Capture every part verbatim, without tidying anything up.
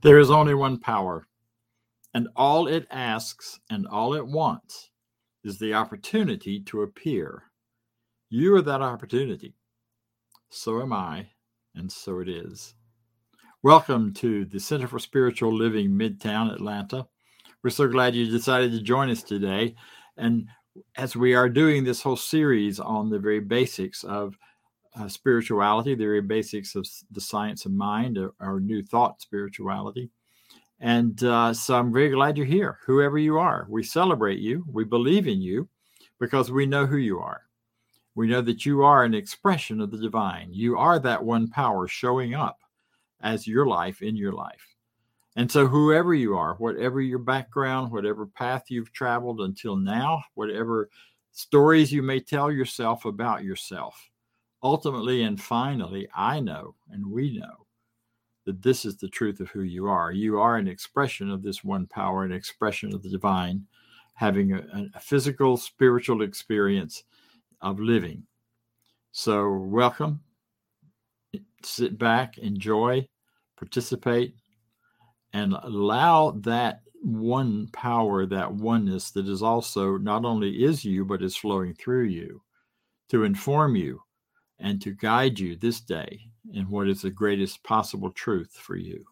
There is only one power, and all it asks and all it wants is the opportunity to appear. You are that opportunity. So am I, and so it is. Welcome to the Center for Spiritual Living, Midtown Atlanta. We're so glad you decided to join us today. And as we are doing this whole series on the very basics of uh, spirituality, the very basics of the science of mind, our, our new thought spirituality. And uh, so I'm very glad you're here, whoever you are. We celebrate you. We believe in you because we know who you are. We know that you are an expression of the divine. You are that one power showing up as your life in your life. And so whoever you are, whatever your background, whatever path you've traveled until now, whatever stories you may tell yourself about yourself, ultimately and finally, I know and we know that this is the truth of who you are. You are an expression of this one power, an expression of the divine, having a, a physical, spiritual experience of living. So welcome, sit back, enjoy, participate, and allow that one power, that oneness that is also not only is you, but is flowing through you to inform you and to guide you this day in what is the greatest possible truth for you.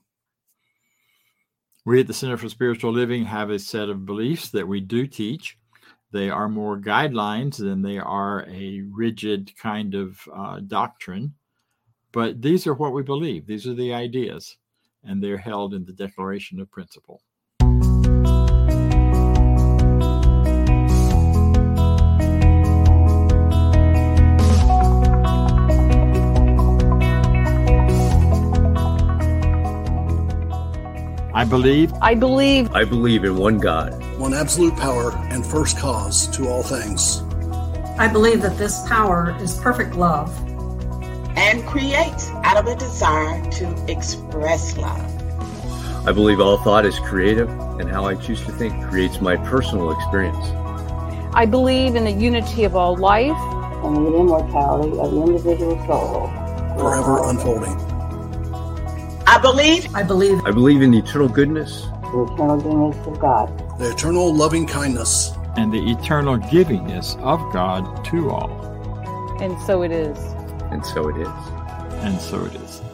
We at the Center for Spiritual Living have a set of beliefs that we do teach. They are more guidelines than they are a rigid kind of uh, doctrine. But these are what we believe. These are the ideas, and they're held in the Declaration of Principle. I believe. I believe. I believe in one God, one absolute power and first cause to all things. I believe that this power is perfect love and creates out of a desire to express love. I believe all thought is creative, and how I choose to think creates my personal experience. I believe in the unity of all life and the immortality of the individual soul, forever unfolding. I believe. I believe. I believe in the eternal goodness, the eternal goodness of God, the eternal loving kindness, and the eternal givingness of God to all. And so it is. And so it is. And so it is.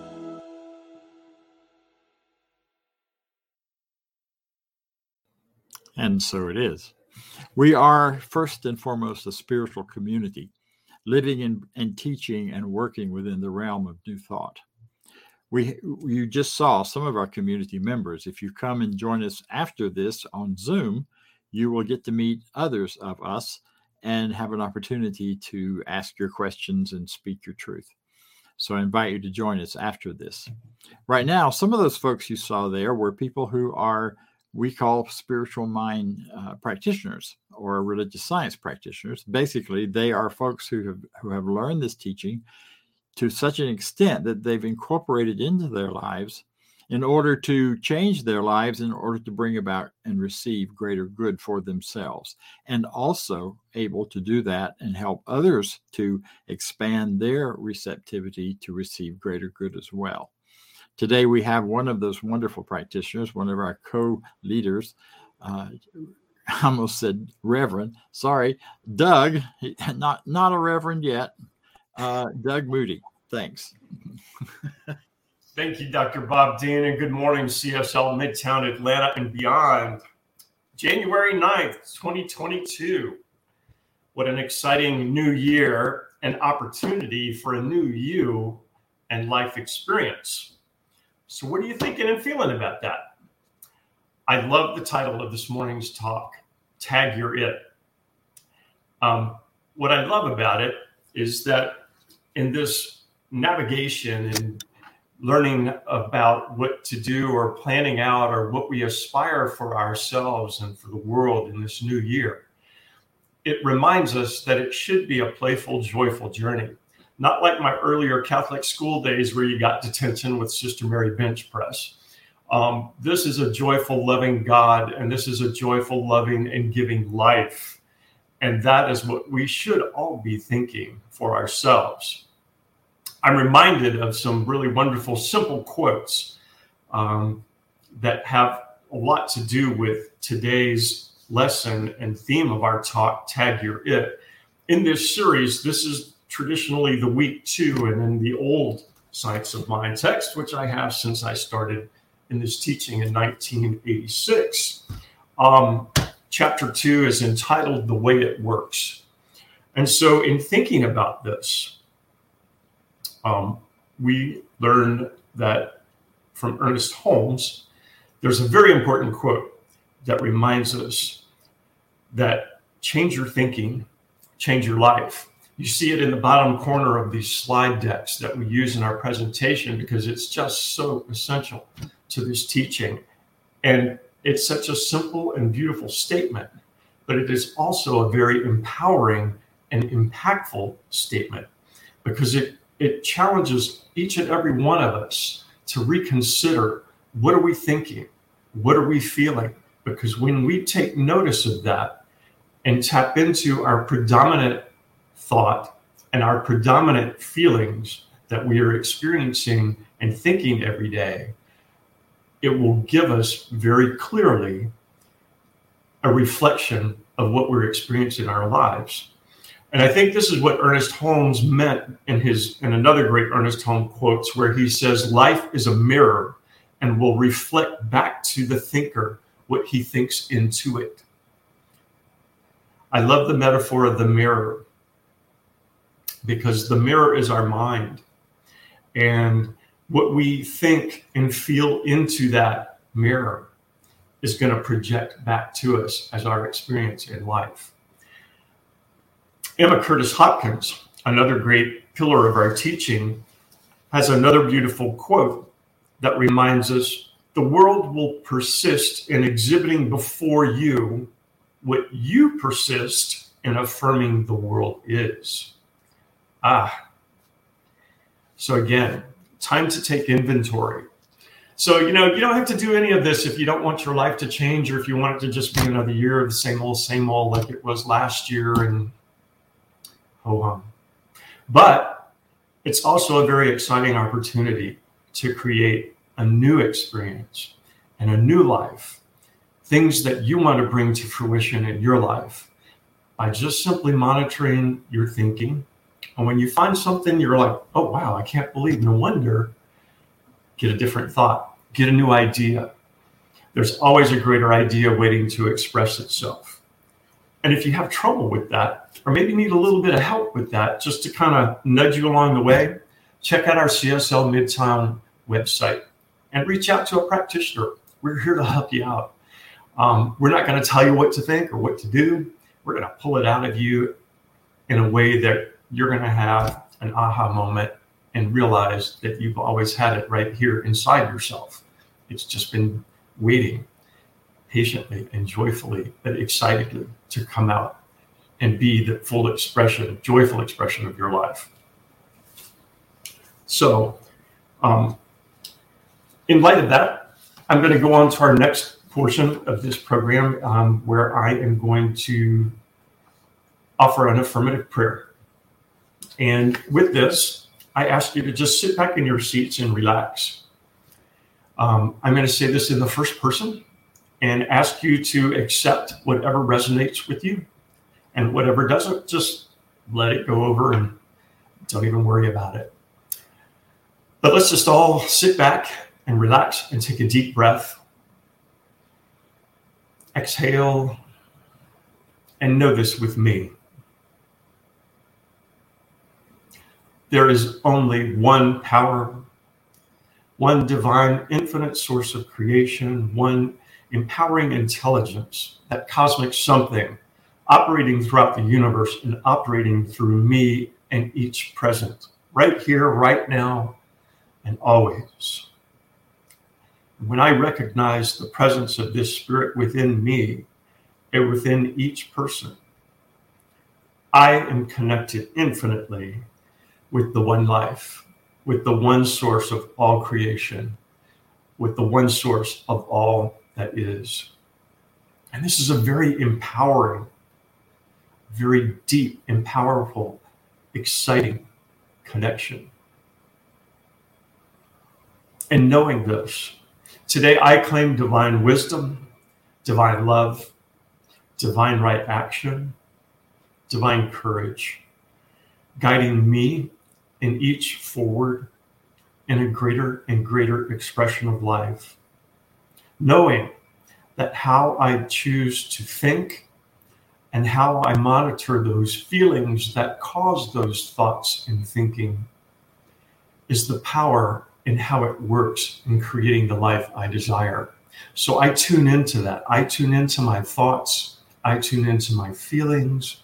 And so it is. We are first and foremost a spiritual community, living in, and teaching and working within the realm of new thought. We, you just saw some of our community members. If you come and join us after this on Zoom, you will get to meet others of us and have an opportunity to ask your questions and speak your truth. So I invite you to join us after this. Right now, some of those folks you saw there were people who are, we call spiritual mind uh, practitioners or religious science practitioners. Basically, they are folks who have, who have learned this teaching to such an extent that they've incorporated into their lives in order to change their lives, in order to bring about and receive greater good for themselves, and also able to do that and help others to expand their receptivity to receive greater good as well. Today, we have one of those wonderful practitioners, one of our co-leaders, uh, I almost said Reverend, sorry, Doug, not, not a Reverend yet, Uh, Doug Moody, thanks. Thank you, Doctor Bob Dean, and good morning, C S L Midtown Atlanta and beyond. January ninth, twenty twenty-two. What an exciting new year and opportunity for a new you and life experience. So what are you thinking and feeling about that? I love the title of this morning's talk, Tag Your It. Um, what I love about it is that in this navigation and learning about what to do or planning out or what we aspire for ourselves and for the world in this new year, it reminds us that it should be a playful, joyful journey. Not like my earlier Catholic school days where you got detention with Sister Mary bench press. Um, this is a joyful, loving God, and this is a joyful, loving, and giving life. And that is what we should all be thinking for ourselves. I'm reminded of some really wonderful, simple quotes um, that have a lot to do with today's lesson and theme of our talk, Tag Your It. In this series, this is traditionally the week two, and in the old Science of Mind text, which I have since I started in this teaching in nineteen eighty-six. Um, chapter two is entitled The Way It Works. And so in thinking about this, um, we learned that from Ernest Holmes, there's a very important quote that reminds us that change your thinking, change your life. You see it in the bottom corner of these slide decks that we use in our presentation because it's just so essential to this teaching. And it's such a simple and beautiful statement, but it is also a very empowering and impactful statement because it, it challenges each and every one of us to reconsider, what are we thinking? What are we feeling? Because when we take notice of that and tap into our predominant thought and our predominant feelings that we are experiencing and thinking every day, it will give us very clearly a reflection of what we're experiencing in our lives. And I think this is what Ernest Holmes meant in his in another great Ernest Holmes quotes, where he says, life is a mirror and will reflect back to the thinker what he thinks into it. I love the metaphor of the mirror because the mirror is our mind. And what we think and feel into that mirror is going to project back to us as our experience in life. Emma Curtis Hopkins, another great pillar of our teaching, has another beautiful quote that reminds us, the world will persist in exhibiting before you what you persist in affirming the world is. Ah. So again, time to take inventory. So, you know, you don't have to do any of this if you don't want your life to change or if you want it to just be another year of the same old, same old like it was last year and ho hum. But it's also a very exciting opportunity to create a new experience and a new life, things that you want to bring to fruition in your life by just simply monitoring your thinking. And when you find something, you're like, oh, wow, I can't believe, no wonder, get a different thought, get a new idea. There's always a greater idea waiting to express itself. And if you have trouble with that, or maybe need a little bit of help with that, just to kind of nudge you along the way, check out our C S L Midtown website and reach out to a practitioner. We're here to help you out. Um, we're not going to tell you what to think or what to do. We're going to pull it out of you in a way that you're going to have an aha moment and realize that you've always had it right here inside yourself. It's just been waiting patiently and joyfully, but excitedly to come out and be the full expression, joyful expression of your life. So um, in light of that, I'm going to go on to our next portion of this program um, where I am going to offer an affirmative prayer. And with this, I ask you to just sit back in your seats and relax. Um, I'm going to say this in the first person and ask you to accept whatever resonates with you, and whatever doesn't, just let it go over and don't even worry about it. But let's just all sit back and relax and take a deep breath. Exhale and know this with me. There is only one power, one divine infinite source of creation, one empowering intelligence, that cosmic something operating throughout the universe and operating through me and each present, right here, right now, and always. When I recognize the presence of this spirit within me and within each person, I am connected infinitely with the one life, with the one source of all creation, with the one source of all that is. And this is a very empowering, very deep and powerful, exciting connection. And knowing this, Today, I claim divine wisdom, divine love, divine right action, divine courage, guiding me in each forward in a greater and greater expression of life, knowing that how I choose to think and how I monitor those feelings that cause those thoughts and thinking is the power in how it works in creating the life I desire. So I tune into that. I tune into my thoughts. I tune into my feelings.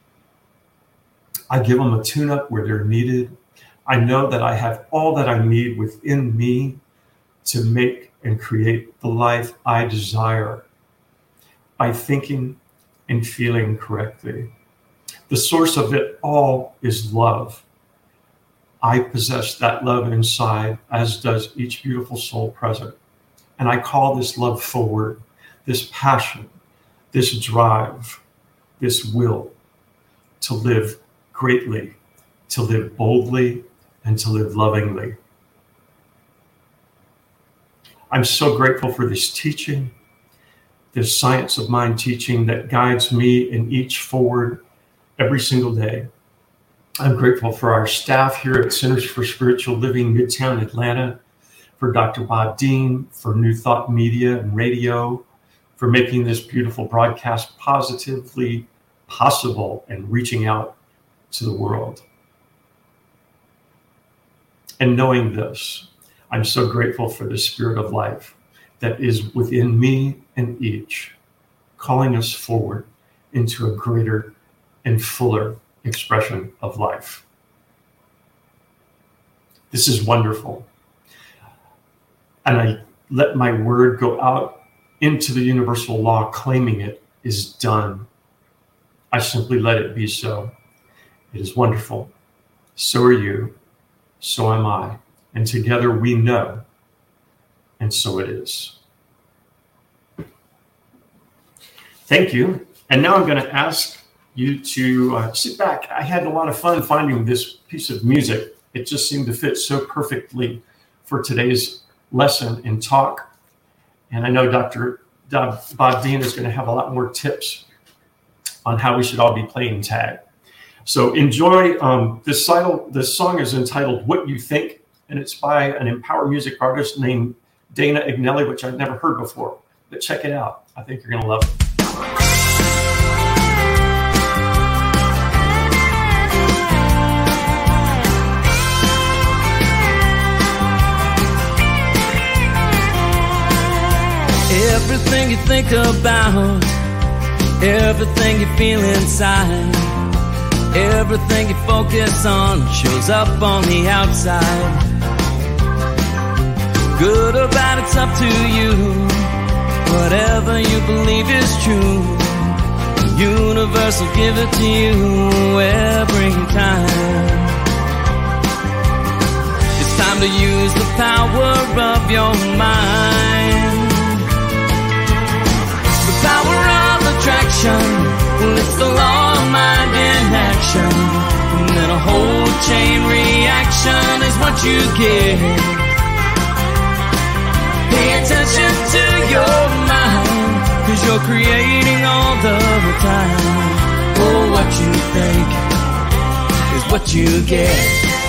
I give them a tune-up where they're needed. I know that I have all that I need within me to make and create the life I desire by thinking and feeling correctly. The source of it all is love. I possess that love inside, as does each beautiful soul present. And I call this love forward, this passion, this drive, this will to live greatly, to live boldly, and to live lovingly. I'm so grateful for this teaching, this science of mind teaching that guides me in each forward every single day. I'm grateful for our staff here at Centers for Spiritual Living, Midtown Atlanta, for Doctor Bob Dean, for New Thought Media and Radio, for making this beautiful broadcast positively possible and reaching out to the world. And knowing this, I'm so grateful for the spirit of life that is within me and each, calling us forward into a greater and fuller expression of life. This is wonderful. And I let my word go out into the universal law, claiming it is done. I simply let it be so. It is wonderful. So are you. So am I. And together we know. And so it is. Thank you. And now I'm going to ask you to uh, sit back. I had a lot of fun finding this piece of music. It just seemed to fit so perfectly for today's lesson and talk. And I know Doctor Bob Dean is going to have a lot more tips on how we should all be playing tag. So enjoy. Um, this, title, this song is entitled What You Think, and it's by an empower music artist named Dana Agnelli, which I've never heard before. But check it out. I think you're going to love it. Everything you think about, everything you feel inside, everything you focus on shows up on the outside. Good or bad, it's up to you. Whatever you believe is true, the universe will give it to you every time. It's time to use the power of your mind. Power of attraction, well, it's the law of mind in action. And then a whole chain reaction is what you get. Pay attention to your mind, cause you're creating all the time. Oh, what you think is what you get.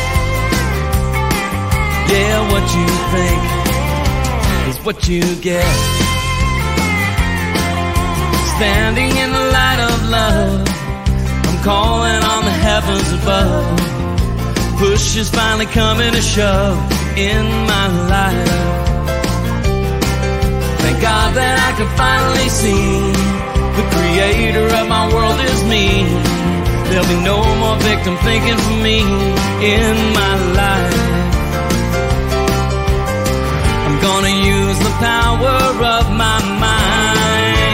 Yeah, what you think is what you get. Standing in the light of love, I'm calling on the heavens above. Push is finally coming to shove in my life. Thank God that I can finally see the creator of my world is me. There'll be no more victim thinking for me in my life. I'm gonna use the power of my mind.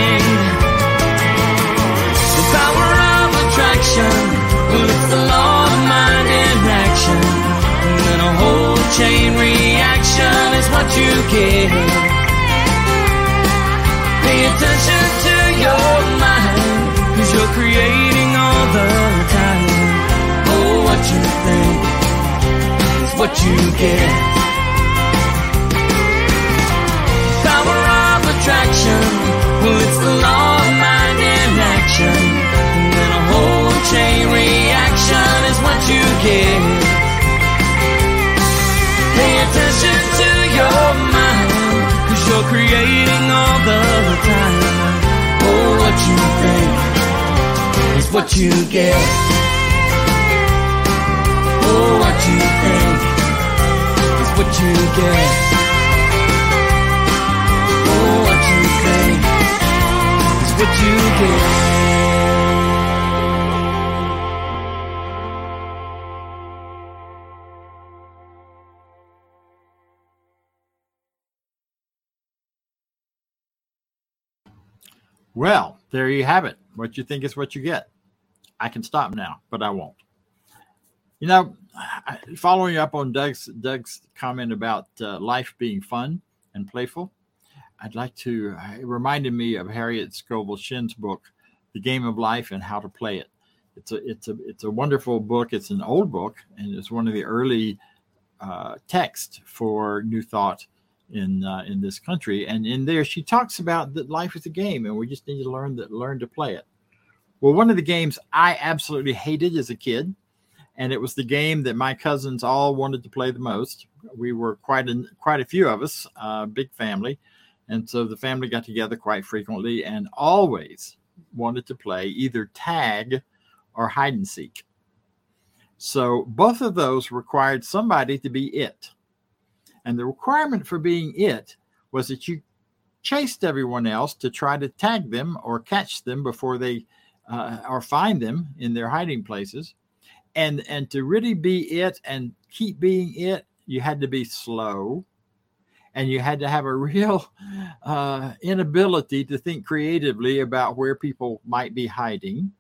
Power of attraction, well, it's the law of mind in action. And then a whole chain reaction is what you get. Pay attention to your mind, cause you're creating all the time. Oh, what you think is what you get. what you get. Oh, what you think is what you get. Oh, what you think is what you get. Well, there you have it. What you think is what you get. I can stop now, but I won't. You know, following up on Doug's Doug's comment about uh, life being fun and playful, I'd like to, it reminded me of Harriet Scoville Shin's book, The Game of Life and How to Play It. It's a, it's a, it's a wonderful book. It's an old book, and it's one of the early uh, texts for New Thought in uh, in this country. And in there, she talks about that life is a game, and we just need to learn that learn to play it. Well, one of the games I absolutely hated as a kid, and it was the game that my cousins all wanted to play the most. We were quite a, quite a few of us, uh, big family. And so the family got together quite frequently and always wanted to play either tag or hide and seek. So both of those required somebody to be it. And the requirement for being it was that you chased everyone else to try to tag them or catch them before they uh, or find them in their hiding places. And, and to really be it and keep being it, you had to be slow. And you had to have a real uh, inability to think creatively about where people might be hiding.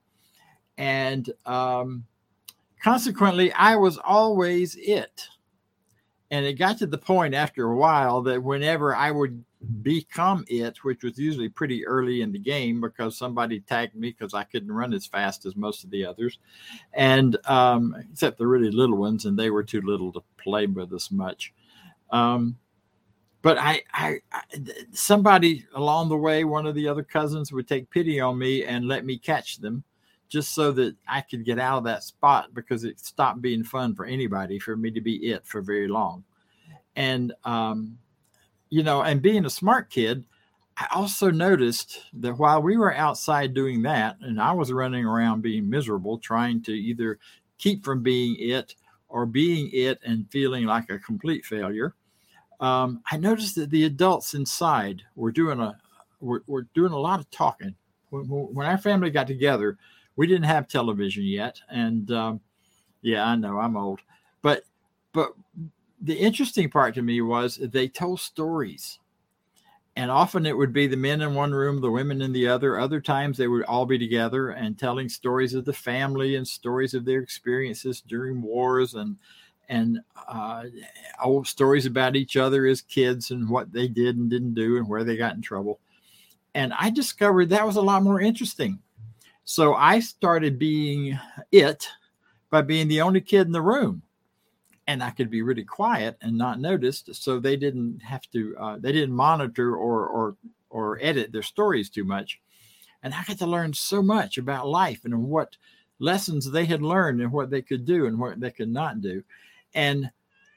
And um, consequently, I was always it. And it got to the point after a while that whenever I would become it, which was usually pretty early in the game because somebody tagged me because I couldn't run as fast as most of the others, and um, except the really little ones, and they were too little to play with us much. Um, but I, I, I, somebody along the way, one of the other cousins would take pity on me and let me catch them, just so that I could get out of that spot, because it stopped being fun for anybody for me to be it for very long. And, um, you know, and being a smart kid, I also noticed that while we were outside doing that, and I was running around being miserable, trying to either keep from being it or being it and feeling like a complete failure, um, I noticed that the adults inside were doing a, were, were doing a lot of talking. When, when our family got together, we didn't have television yet. And um, yeah, I know I'm old, but, but the interesting part to me was they told stories, and often it would be the men in one room, the women in the other. Other times they would all be together and telling stories of the family and stories of their experiences during wars, and, and uh, old stories about each other as kids and what they did and didn't do and where they got in trouble. And I discovered that was a lot more interesting. So I started being it by being the only kid in the room, and I could be really quiet and not noticed. So they didn't have to, uh, they didn't monitor or, or, or edit their stories too much. And I got to learn so much about life and what lessons they had learned and what they could do and what they could not do. And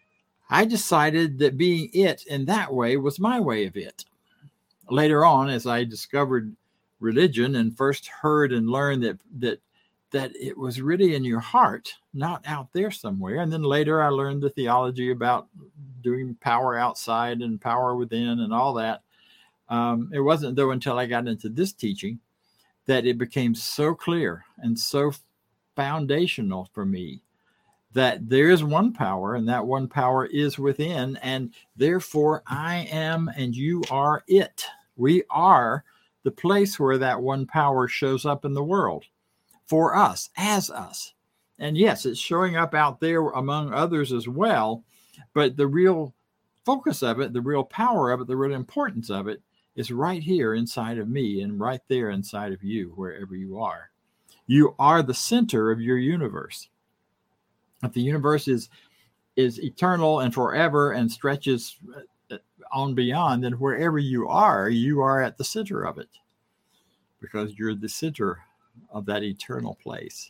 I decided that being it in that way was my way of it. Later on, as I discovered religion and first heard and learned that that that it was really in your heart, not out there somewhere. And then later I learned the theology about doing power outside and power within and all that. Um, it wasn't though until I got into this teaching that it became so clear and so foundational for me that there is one power, and that one power is within, and therefore I am and you are it. We are the place where that one power shows up in the world for us, as us. And yes, it's showing up out there among others as well, but the real focus of it, the real power of it, the real importance of it is right here inside of me and right there inside of you, wherever you are. You are the center of your universe. If the universe is, is eternal and forever and stretches on beyond, then wherever you are, you are at the center of it, because you're the center of that eternal place.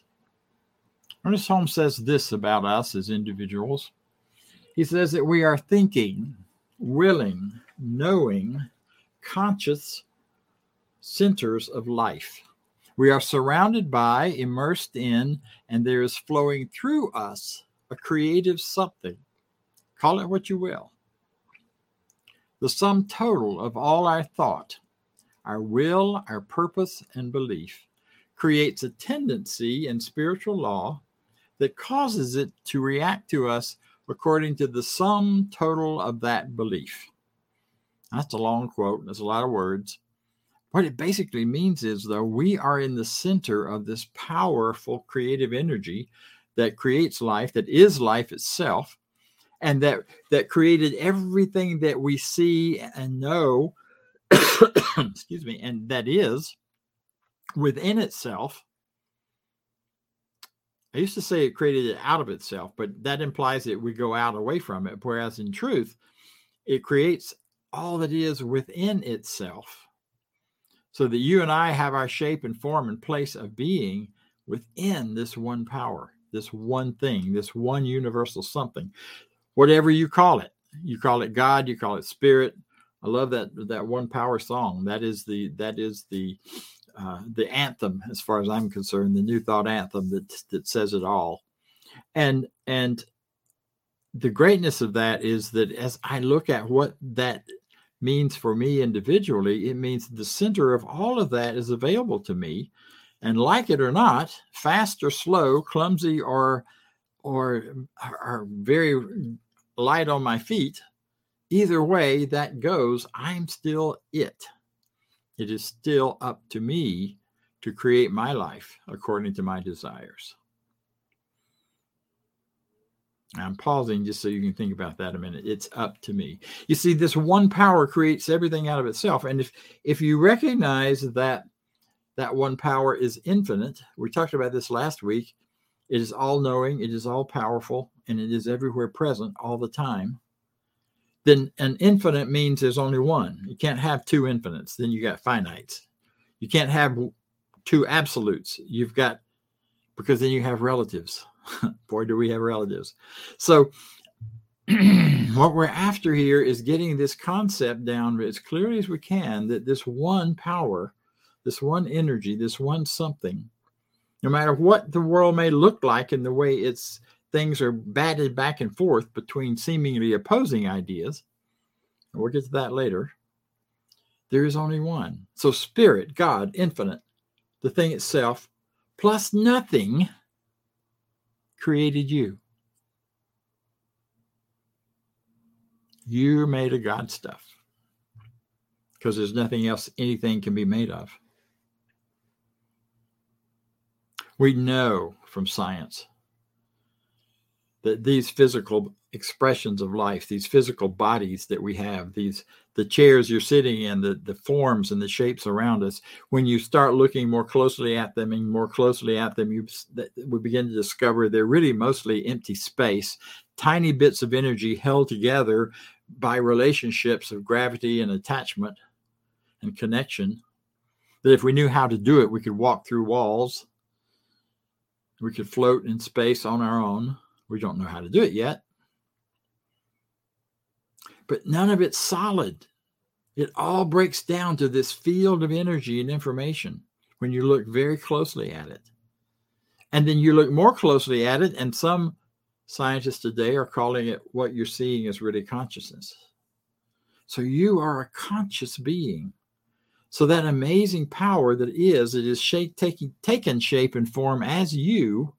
Ernest Holmes says this about us as individuals. He says that we are thinking, willing, knowing, conscious centers of life. We are surrounded by, immersed in, and there is flowing through us a creative something. Call it what you will. The sum total of all our thought, our will, our purpose, and belief creates a tendency in spiritual law that causes it to react to us according to the sum total of that belief. That's a long quote. That's a lot of words. What it basically means is, though, we are in the center of this powerful creative energy that creates life, that is life itself, and that, that created everything that we see and know, excuse me, and that is within itself. I used to say it created it out of itself, but that implies that we go out away from it, whereas in truth, it creates all that is within itself, so that you and I have our shape and form and place of being within this one power, this one thing, this one universal something, whatever you call it. You call it God, you call it spirit. I love that that one power song. That is the that is the uh, the anthem, as far as I'm concerned, the New Thought anthem that that says it all. And and the greatness of that is that as I look at what that means for me individually, it means the center of all of that is available to me. And like it or not, fast or slow, clumsy or or, or very light on my feet, either way that goes, I'm still it. It is still up to me to create my life according to my desires. I'm pausing just so you can think about that a minute. It's up to me. You see, this one power creates everything out of itself. And if, if you recognize that that one power is infinite, we talked about this last week, it is all-knowing, it is all-powerful, and it is everywhere present all the time, then an infinite means there's only one. You can't have two infinites. Then you got finites. You can't have two absolutes. You've got, because then you have relatives. Boy, do we have relatives. So what we're after here is getting this concept down as clearly as we can, that this one power, this one energy, this one something, no matter what the world may look like and the way it's things are batted back and forth between seemingly opposing ideas, and we'll get to that later, there is only one. So spirit, God, infinite, the thing itself, plus nothing, created you. You're made of God stuff, because there's nothing else anything can be made of. We know from science that these physical expressions of life, these physical bodies that we have, these the chairs you're sitting in, the, the forms and the shapes around us, when you start looking more closely at them and more closely at them, you we begin to discover they're really mostly empty space, tiny bits of energy held together by relationships of gravity and attachment and connection, that if we knew how to do it, we could walk through walls, we could float in space on our own. We don't know how to do it yet. But none of it's solid. It all breaks down to this field of energy and information when you look very closely at it. And then you look more closely at it, and some scientists today are calling it, what you're seeing is really consciousness. So you are a conscious being. So that amazing power that is, it is shape, taking, taken shape and form as you.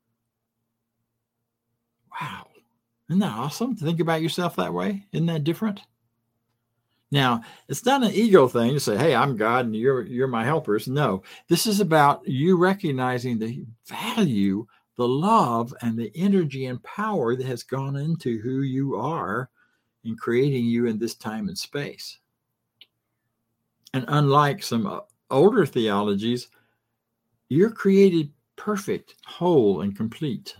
Wow. Isn't that awesome to think about yourself that way? Isn't that different? Now, it's not an ego thing to say, hey, I'm God and you're, you're my helpers. No, this is about you recognizing the value, the love, and the energy and power that has gone into who you are in creating you in this time and space. And unlike some older theologies, you're created perfect, whole, and complete.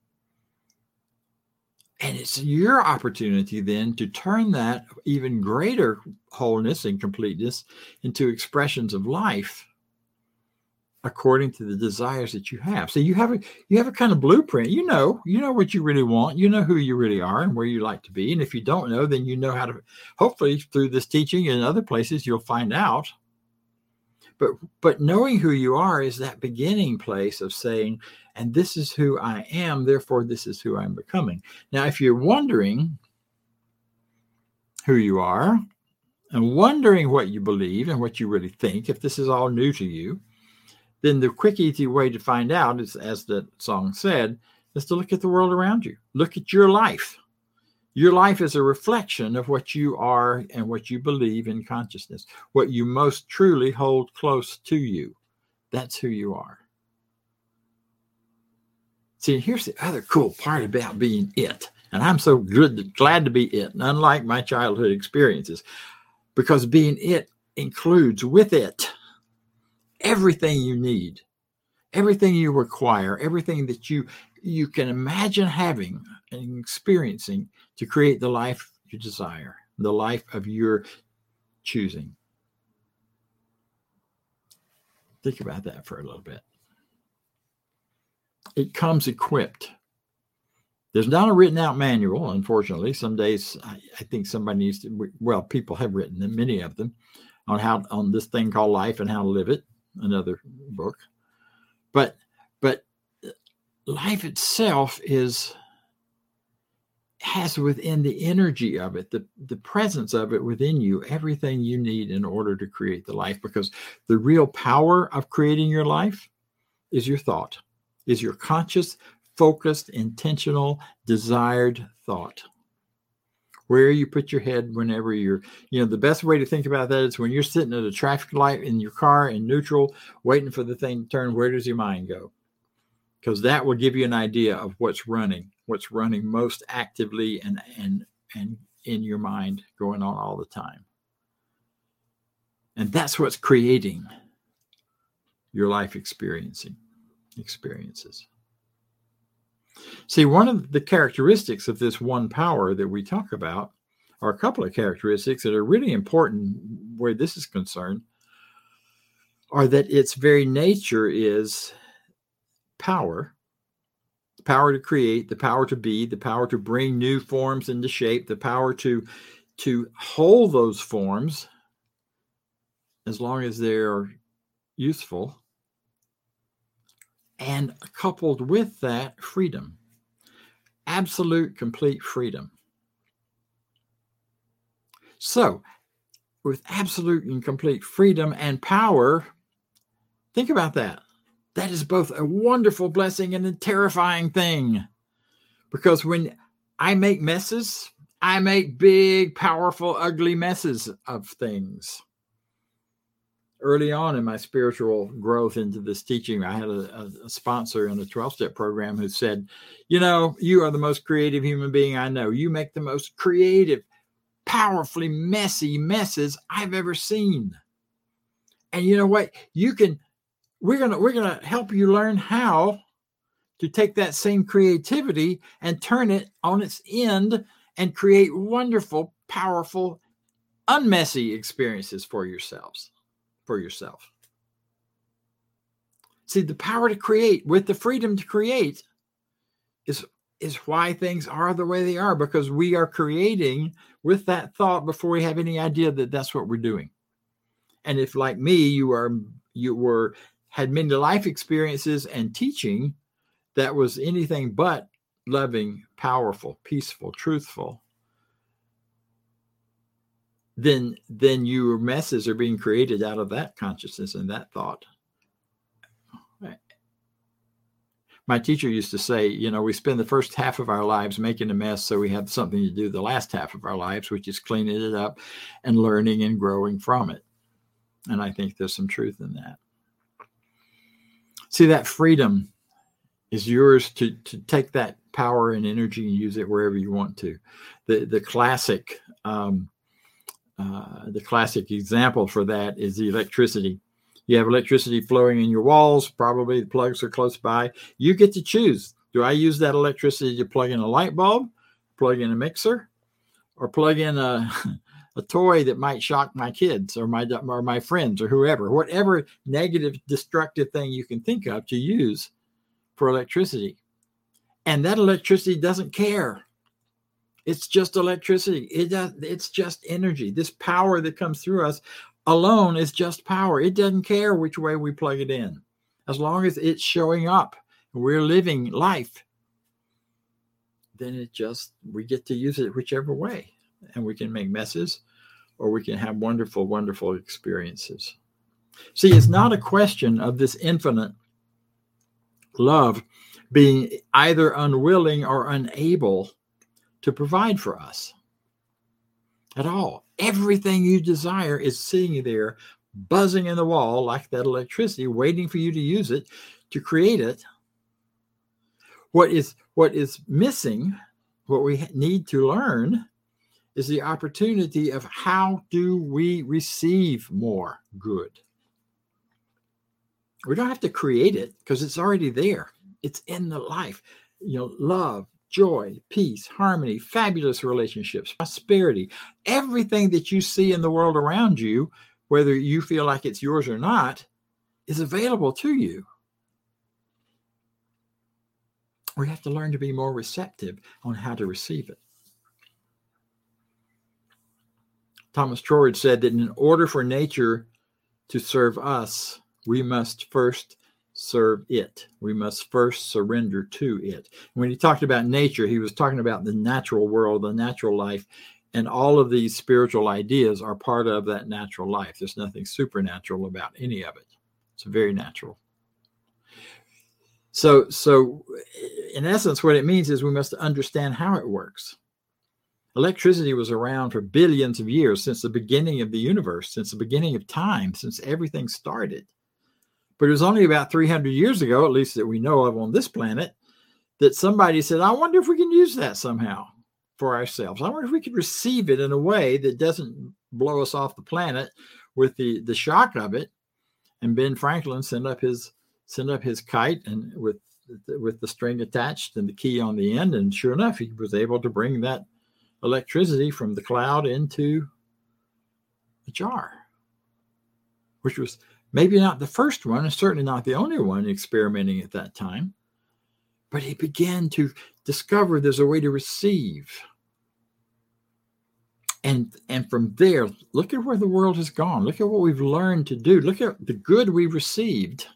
And it's your opportunity then to turn that even greater wholeness and completeness into expressions of life according to the desires that you have. So you have a you have a kind of blueprint. You know, you know what you really want. You know who you really are and where you like to be. And if you don't know, then you know how to, hopefully through this teaching and other places, you'll find out. But but knowing who you are is that beginning place of saying, and this is who I am, therefore this is who I'm becoming. Now, if you're wondering who you are and wondering what you believe and what you really think, if this is all new to you, then the quick, easy way to find out is, as the song said, is to look at the world around you. Look at your life. Your life is a reflection of what you are and what you believe in consciousness, what you most truly hold close to you. That's who you are. See, here's the other cool part about being it. And I'm so good, glad to be it, and unlike my childhood experiences, because being it includes with it everything you need, everything you require, everything that you you can imagine having and experiencing to create the life you desire, the life of your choosing. Think about that for a little bit. It comes equipped. There's not a written out manual, unfortunately. Some days I, I think somebody needs to, well, people have written them, many of them, on how on this thing called life and how to live it, another book. But but life itself is has within the energy of it, the, the presence of it within you, everything you need in order to create the life, because the real power of creating your life is your thought, is your conscious, focused, intentional, desired thought. Where you put your head whenever you're, you know, the best way to think about that is when you're sitting at a traffic light in your car in neutral, waiting for the thing to turn, where does your mind go? Because that will give you an idea of what's running, what's running most actively and and and in your mind, going on all the time. And that's what's creating your life experiencing experiences. See, one of the characteristics of this one power that we talk about are a couple of characteristics that are really important where this is concerned, are that its very nature is power, the power to create, the power to be, the power to bring new forms into shape, the power to, to hold those forms as long as they're useful, and coupled with that, freedom, absolute, complete freedom. So, with absolute and complete freedom and power, think about that. That is both a wonderful blessing and a terrifying thing. Because when I make messes, I make big, powerful, ugly messes of things. Early on in my spiritual growth into this teaching, I had a, a sponsor in a twelve-step program who said, you know, you are the most creative human being I know. You make the most creative, powerfully messy messes I've ever seen. And you know what? You can, we're going to, we're going to help you learn how to take that same creativity and turn it on its end and create wonderful, powerful, unmessy experiences for yourselves. For yourself. See, the power to create with the freedom to create is, is why things are the way they are, because we are creating with that thought before we have any idea that that's what we're doing. And if, like me, you are you were had many life experiences and teaching that was anything but loving, powerful, peaceful, truthful, then then your messes are being created out of that consciousness and that thought. My teacher used to say, you know, we spend the first half of our lives making a mess so we have something to do the last half of our lives, which is cleaning it up and learning and growing from it. And I think there's some truth in that. See, that freedom is yours to, to take that power and energy and use it wherever you want to. The, the classic... Um, Uh, the classic example for that is the electricity. You have electricity flowing in your walls. Probably the plugs are close by. You get to choose. Do I use that electricity to plug in a light bulb, plug in a mixer, or plug in a, a toy that might shock my kids or my, or my friends or whoever, whatever negative, destructive thing you can think of to use for electricity. And that electricity doesn't care. It's just electricity. It does, it's just energy. This power that comes through us alone is just power. It doesn't care which way we plug it in. As long as it's showing up, we're living life, then it just, we get to use it whichever way. And we can make messes, or we can have wonderful, wonderful experiences. See, it's not a question of this infinite love being either unwilling or unable to provide for us at all. Everything you desire is sitting there, buzzing in the wall like that electricity, waiting for you to use it, to create it. What is, what is missing, what we need to learn, is the opportunity of how do we receive more good. We don't have to create it because it's already there. It's in the life. You know, love, joy, peace, harmony, fabulous relationships, prosperity, everything that you see in the world around you, whether you feel like it's yours or not, is available to you. We have to learn to be more receptive on how to receive it. Thomas Troward said that in order for nature to serve us, we must first serve it. We must first surrender to it. When he talked about nature, he was talking about the natural world, the natural life, and all of these spiritual ideas are part of that natural life. There's nothing supernatural about any of it. It's very natural. So, so in essence, what it means is we must understand how it works. Electricity was around for billions of years, since the beginning of the universe, since the beginning of time, since everything started. But it was only about three hundred years ago, at least that we know of on this planet, that somebody said, I wonder if we can use that somehow for ourselves. I wonder if we could receive it in a way that doesn't blow us off the planet with the, the shock of it. And Ben Franklin sent up his sent up his kite and with, with the string attached and the key on the end. And sure enough, he was able to bring that electricity from the cloud into a jar, which was maybe not the first one, and certainly not the only one experimenting at that time. But he began to discover there's a way to receive. And, and from there, look at where the world has gone. Look at what we've learned to do. Look at the good we've received.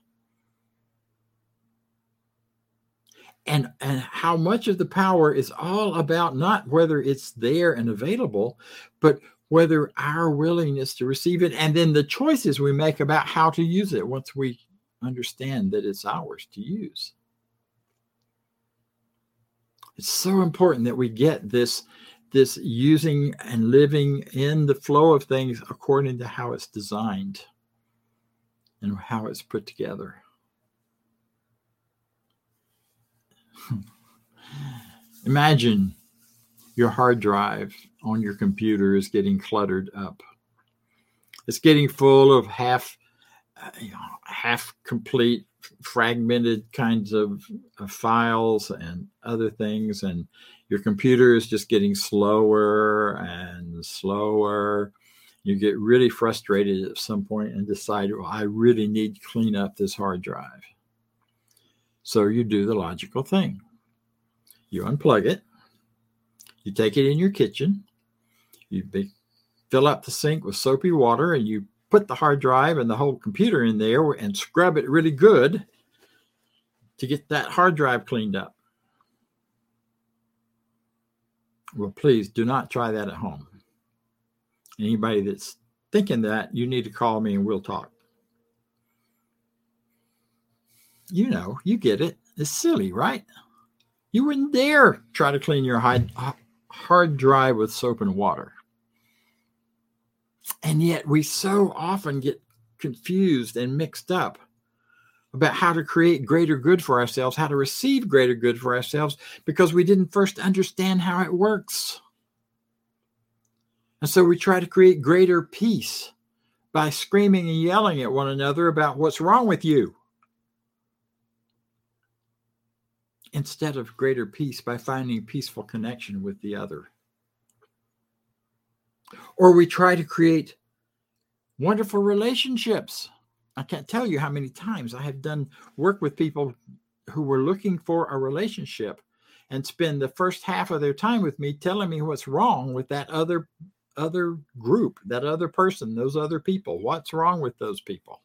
And, and how much of the power is all about not whether it's there and available, but whether our willingness to receive it, and then the choices we make about how to use it once we understand that it's ours to use. It's so important that we get this, this using and living in the flow of things according to how it's designed and how it's put together. Imagine your hard drive on your computer is getting cluttered up. It's getting full of half, uh, you know, half complete, fragmented kinds of, of files and other things. And your computer is just getting slower and slower. You get really frustrated at some point and decide, well, I really need to clean up this hard drive. So you do the logical thing. You unplug it. You take it in your kitchen. You be, fill up the sink with soapy water, and you put the hard drive and the whole computer in there and scrub it really good to get that hard drive cleaned up. Well, please do not try that at home. Anybody that's thinking that, you need to call me and we'll talk. You know, you get it. It's silly, right? You wouldn't dare try to clean your hard drive with soap and water. And yet we so often get confused and mixed up about how to create greater good for ourselves, how to receive greater good for ourselves, because we didn't first understand how it works. And so we try to create greater peace by screaming and yelling at one another about what's wrong with you, instead of greater peace by finding peaceful connection with the other. Or we try to create wonderful relationships. I can't tell you how many times I have done work with people who were looking for a relationship and spend the first half of their time with me telling me what's wrong with that other other group, that other person, those other people. What's wrong with those people?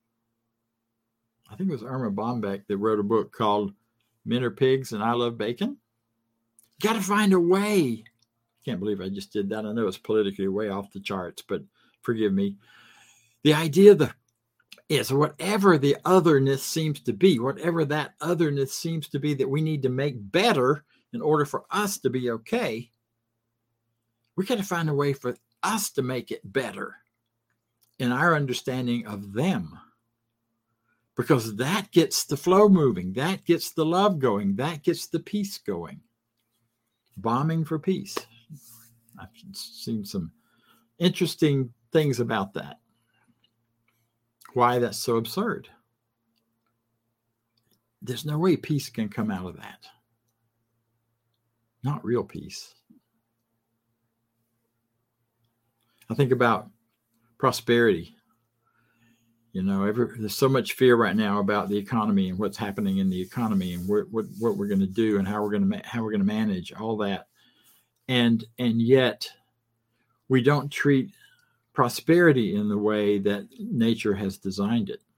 I think it was Irma Bombeck that wrote a book called Men Are Pigs and I Love Bacon. Got to find a way. Can't believe I just did that. I know it's politically way off the charts, but forgive me. The idea the, is whatever the otherness seems to be, whatever that otherness seems to be that we need to make better in order for us to be okay, we got to find a way for us to make it better in our understanding of them. Because that gets the flow moving, that gets the love going, that gets the peace going. Bombing for peace. I've seen some interesting things about that. Why that's so absurd. There's no way peace can come out of that. Not real peace. I think about prosperity. You know, every, there's so much fear right now about the economy and what's happening in the economy and what what, what we're going to do and how we're going to ma- how we're going to manage all that, and and yet we don't treat prosperity in the way that nature has designed it.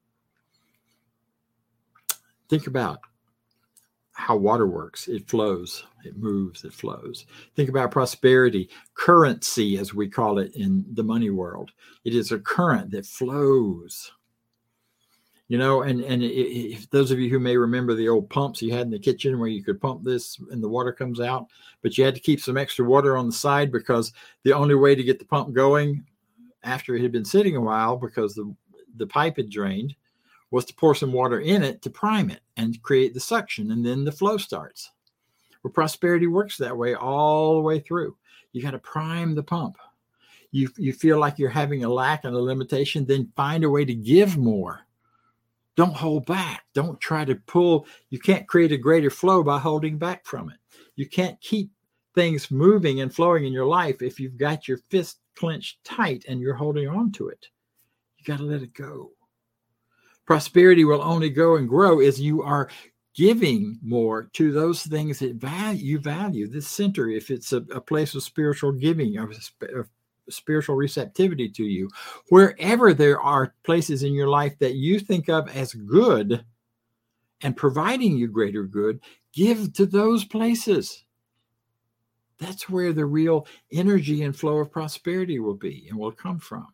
Think about how water works. It flows, it moves, it flows. Think about prosperity, currency, as we call it in the money world. It is a current that flows. You know, and, and if those of you who may remember the old pumps you had in the kitchen where you could pump this and the water comes out, but you had to keep some extra water on the side because the only way to get the pump going after it had been sitting a while because the, the pipe had drained was to pour some water in it to prime it and create the suction, and then the flow starts. Well, prosperity works that way all the way through. You got to prime the pump. You, you feel like you're having a lack and a limitation, then find a way to give more. Don't hold back. Don't try to pull. You can't create a greater flow by holding back from it. You can't keep things moving and flowing in your life if you've got your fist clenched tight and you're holding on to it. You got to let it go. Prosperity will only go and grow as you are giving more to those things that value, you value. This center, if it's a, a place of spiritual giving, of, of spiritual receptivity to you, wherever there are places in your life that you think of as good and providing you greater good, give to those places. That's where the real energy and flow of prosperity will be and will come from.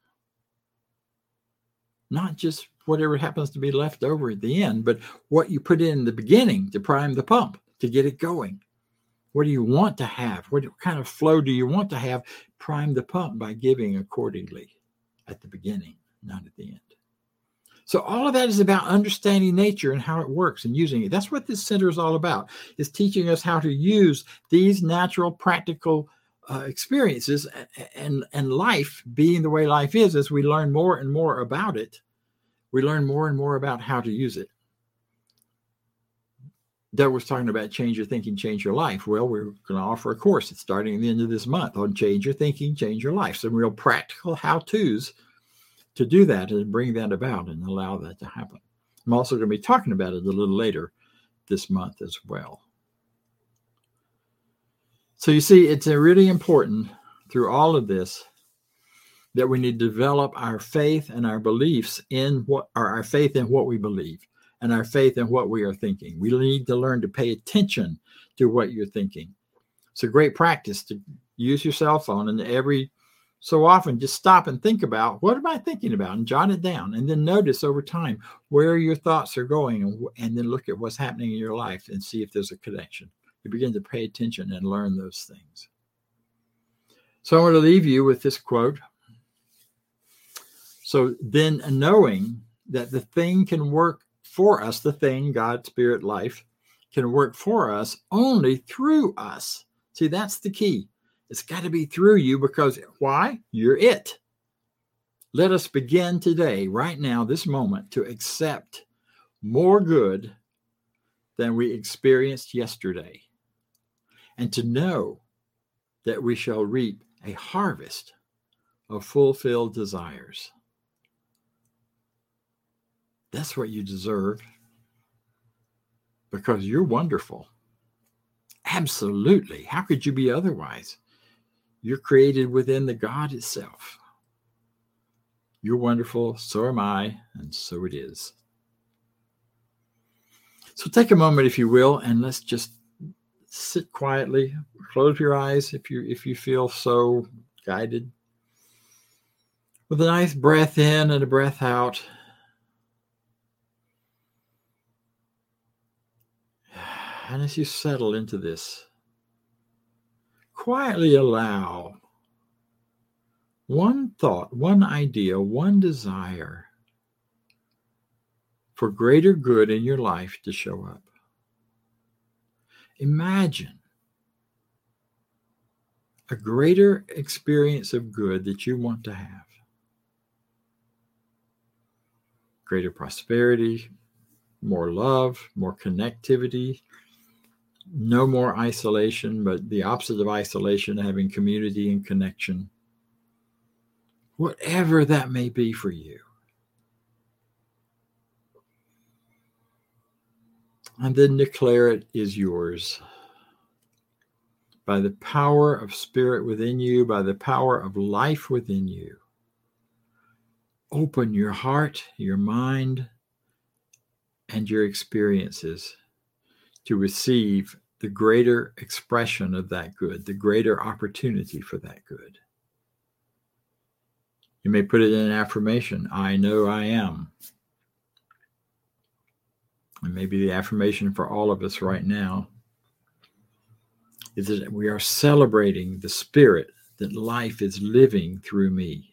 Not just whatever happens to be left over at the end, but what you put in the beginning to prime the pump, to get it going. What do you want to have? What kind of flow do you want to have? Prime the pump by giving accordingly at the beginning, not at the end. So all of that is about understanding nature and how it works and using it. That's what this center is all about, is teaching us how to use these natural, practical uh, experiences and, and life being the way life is. As we learn more and more about it, we learn more and more about how to use it. Doug was talking about change your thinking, change your life. Well, we're going to offer a course that's starting at the end of this month on change your thinking, change your life. Some real practical how-tos to do that and bring that about and allow that to happen. I'm also going to be talking about it a little later this month as well. So you see, it's really important through all of this that we need to develop our faith and our beliefs in what, or our faith in what we believe and our faith in what we are thinking. We need to learn to pay attention to what you're thinking. It's a great practice to use your cell phone and every so often just stop and think about, what am I thinking about? And jot it down. And then notice over time where your thoughts are going, and, and then look at what's happening in your life and see if there's a connection. You begin to pay attention and learn those things. So I want to leave you with this quote. So then knowing that the thing can work for us, the thing, God, spirit, life, can work for us only through us. See, that's the key. It's got to be through you because why? You're it. Let us begin today, right now, this moment, to accept more good than we experienced yesterday. And to know that we shall reap a harvest of fulfilled desires. That's what you deserve because you're wonderful. Absolutely. How could you be otherwise? You're created within the God itself. You're wonderful, so am I, and so it is. So take a moment, if you will, and let's just sit quietly. Close your eyes if you if you feel so guided. With a nice breath in and a breath out. And as you settle into this, quietly allow one thought, one idea, one desire for greater good in your life to show up. Imagine a greater experience of good that you want to have. Greater prosperity, more love, more connectivity, no more isolation, but the opposite of isolation, having community and connection. Whatever that may be for you. And then declare it is yours. By the power of spirit within you, by the power of life within you. Open your heart, your mind, and your experiences to receive the greater expression of that good, the greater opportunity for that good. You may put it in an affirmation. I know I am. And maybe the affirmation for all of us right now is that we are celebrating the spirit that life is living through me.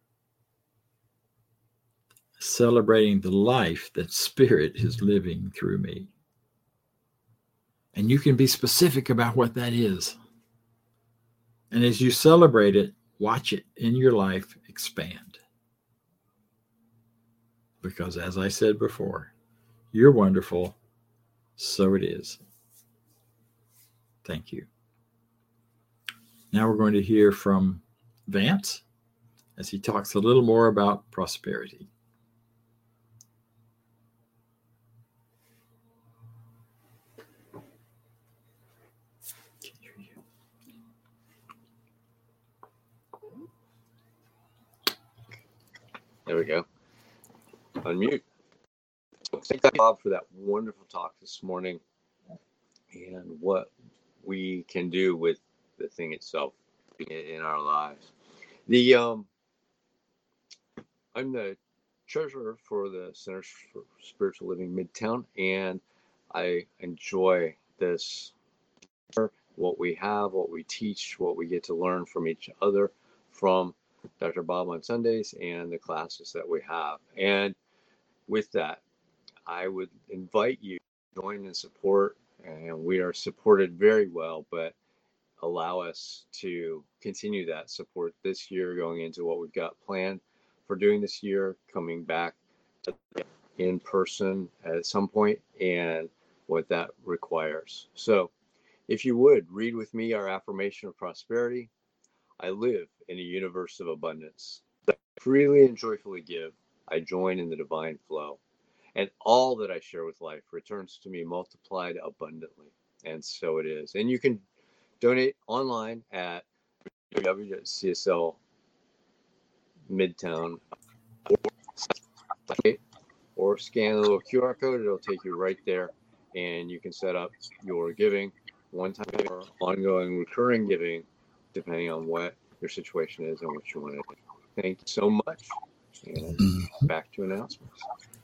Celebrating the life that spirit is living through me. And you can be specific about what that is. And as you celebrate it, watch it in your life expand. Because as I said before, you're wonderful, so it is. Thank you. Now we're going to hear from Vance as he talks a little more about prosperity. There we go. Unmute. Thank you, Bob, for that wonderful talk this morning and what we can do with the thing itself in our lives. The um, I'm the treasurer for the Centers for Spiritual Living Midtown, and I enjoy this, what we have, what we teach, what we get to learn from each other, from Doctor Bob on Sundays and the classes that we have. And with that, I would invite you to join and support, and we are supported very well, but allow us to continue that support this year, going into what we've got planned for doing this year, coming back in person at some point, and what that requires. So if you would, read with me our affirmation of prosperity. I live in a universe of abundance. I freely and joyfully give. I join in the divine flow. And all that I share with life returns to me multiplied abundantly. And so it is. And you can donate online at w w w dot c s l midtown or scan the little Q R code. It'll take you right there. And you can set up your giving, one-time or ongoing recurring giving, depending on what your situation is and what you want to do. Thank you so much. And back to announcements.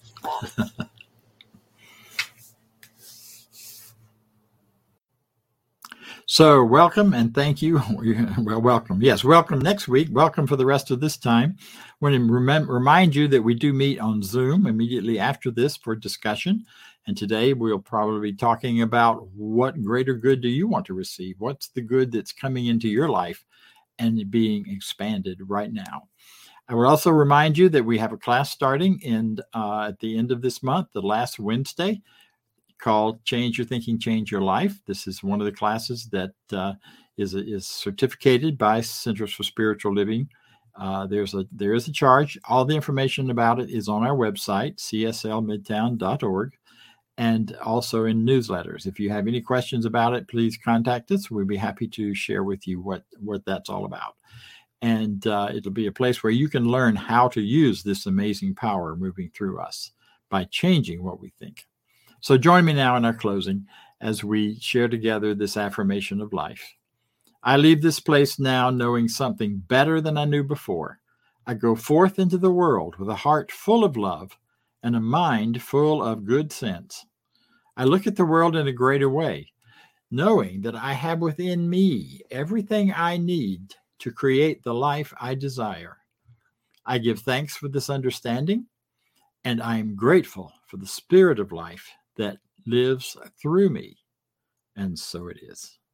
So welcome and thank you. Well, welcome. Yes, welcome next week. Welcome for the rest of this time. I want to rem- remind you that we do meet on Zoom immediately after this for discussion. And today we'll probably be talking about what greater good do you want to receive? What's the good that's coming into your life and being expanded right now? I would also remind you that we have a class starting in uh, at the end of this month, the last Wednesday, called Change Your Thinking, Change Your Life. This is one of the classes that uh, is is certificated by Centers for Spiritual Living. Uh, there's a there is a charge. All the information about it is on our website, c s l midtown dot org. and also in newsletters. If you have any questions about it, please contact us. We'd be happy to share with you what, what that's all about. And uh, it'll be a place where you can learn how to use this amazing power moving through us by changing what we think. So join me now in our closing as we share together this affirmation of life. I leave this place now knowing something better than I knew before. I go forth into the world with a heart full of love and a mind full of good sense. I look at the world in a greater way, knowing that I have within me everything I need to create the life I desire. I give thanks for this understanding, and I am grateful for the spirit of life that lives through me. And so it is.